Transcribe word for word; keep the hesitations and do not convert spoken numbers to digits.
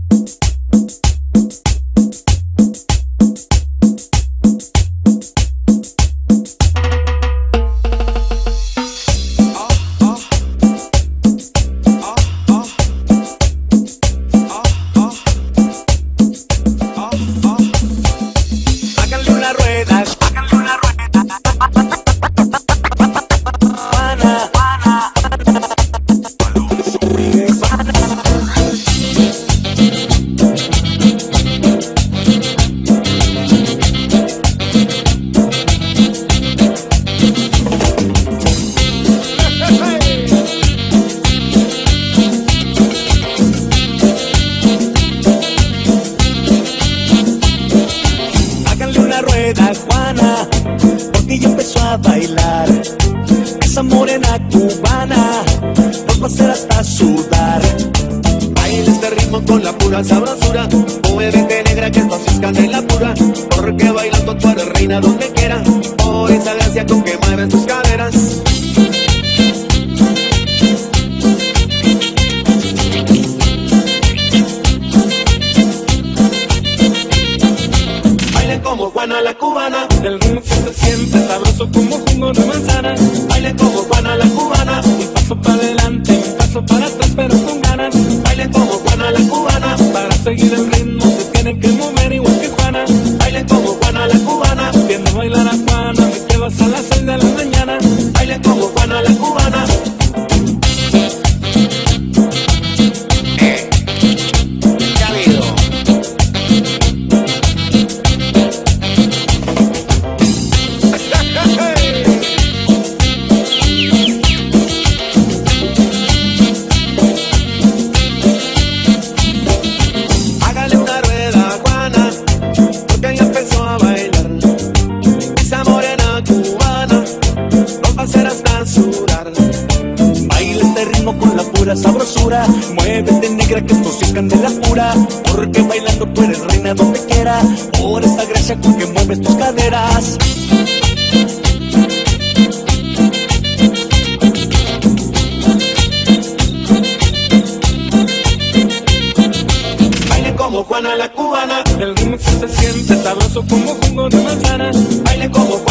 Juana, porque ella empezó a bailar. Esa morena cubana nos va a hacer hasta sudar. Baila este ritmo con la pura sabrosura. Muévete negra que esto así es candela pura. Porque bailando tú eres reina donde quiera. Por esa gracia con que mueves tus caderas. Como Juana la cubana, el ritmo que se siente sabroso como jugo de manzana. Baile como Juana la cubana, un paso para adelante, un paso para atrás pero con ganas. Baile como Juana la cubana, para seguir el ritmo se tienen que mover igual que Juana. Baile como Juana la cubana, viendo bailar a Juana me quedo hasta las seis de la mañana. Baile como Juana la cubana. Eh, ya habido. Baila este ritmo con la pura sabrosura. Muévete negra que esto sí es candela pura. Porque bailando tú eres reina donde quiera. Por esa gracia con que mueves tus caderas. Baile como Juana la cubana, el ritmo que se siente sabroso como jugo de manzana. Baile como Juana